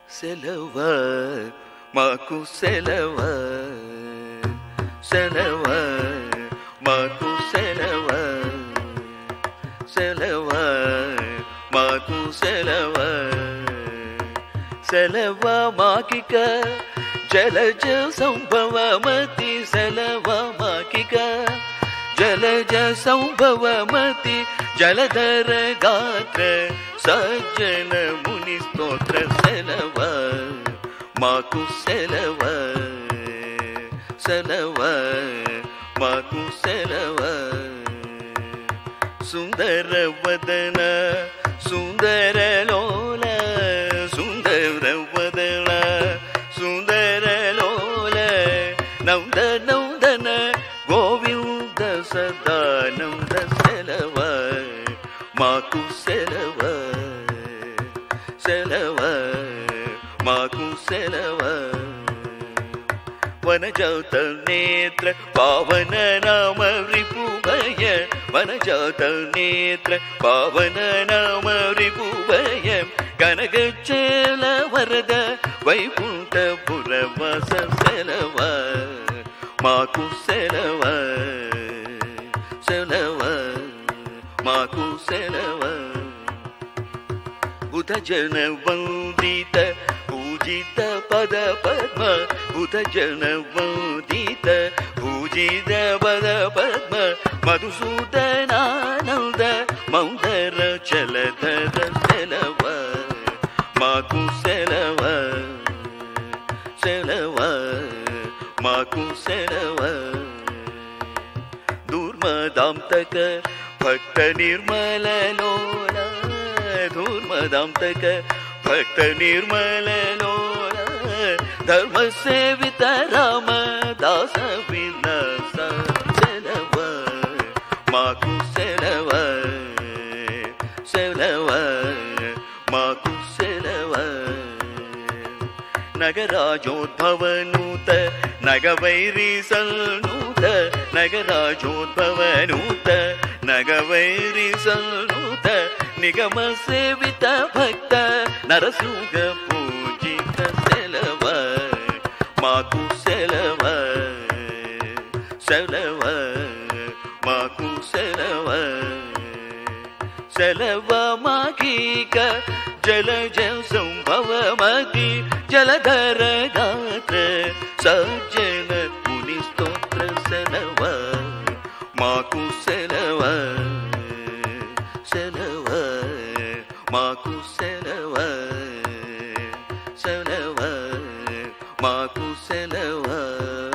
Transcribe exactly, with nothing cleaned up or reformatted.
సెలవ మాకు సెలవ సెలవ మాకు సెలవ సెలవ మాకు సెలవ సెలవ మాకిక జలజ సంభవమతి సెలవ మాకిక జలజ సంభవమతి జలధర గాత్ర సజ్జన ముని స్తోత్ర సెలవ మాకు సెలవ సెలవ మాకు సెలవ సుందర వదన సుందర లోల సుందర వదన సుందర లోల నంద నందన గోవింద సదానంద సెలవ మాకు సెలవ సెలవ మాకు సెలవ వనజాత నేత్ర పావన నామ రిపుభయ వనజాత నేత్ర పావన నామ రిపుభయ కనగచేల వరద వైకుంఠపురవాస సెలవ మాకు సెలవ సెలవ మాకు సెలవ బుధ జన వందిత పూజిత పద పద్మ బుధ జన వందిత పూజిత పద పద్మ మధుసూదనానంద మౌదర చలధర సెలవ మాకు సెలవ సెలవ మాకు సెలవ ధూర్మదాంతక భక్త నిర్మల లోల ధూర్మదాంతక భక్త నిర్మల లోల ధర్మ సేవిత రామ దాస విలాస సెలవ మాకు సెలవ సెలవ మాకు సెలవ నగరాజోద్భవనూత నగవైరి సల్నూత నగరాజోద్భవనూత నగవైరి సల్నూత నిగమ సేవిత భక్త నరసింహ పూజిత సెలవ మాకు సెలవ సెలవ మాకు సెలవ సెలవ మాకీక జలజ సంభవమతి జలధర గాత్ర సజ్జన ముని స్తోత్ర సెలవ మాకు సెలవ సెలవ మాకు సెలవ సెలవ మాకు సెలవ